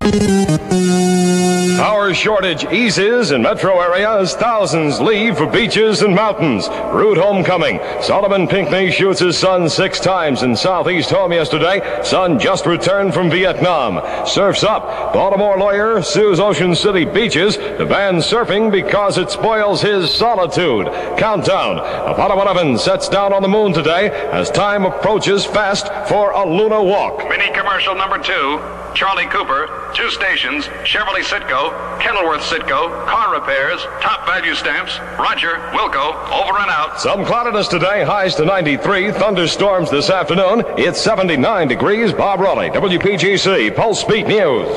Power shortage eases in metro areas. Thousands leave for beaches and mountains. Rude homecoming. Solomon Pinckney shoots his son 6 times in southeast home yesterday. Son just returned from Vietnam. Surfs up. Baltimore lawyer sues Ocean City beaches to ban surfing because it spoils his solitude. Countdown. Apollo 11 sets down on the moon today as time approaches fast for a lunar walk. Mini commercial number 2. Charlie Cooper, 2 stations, Chevrolet Citgo, Kenilworth Citgo, car repairs, top value stamps, Roger, Wilco, over and out. Some cloudiness today, highs to 93, thunderstorms this afternoon. It's 79 degrees. Bob Raleigh, WPGC, Pulse Beat News.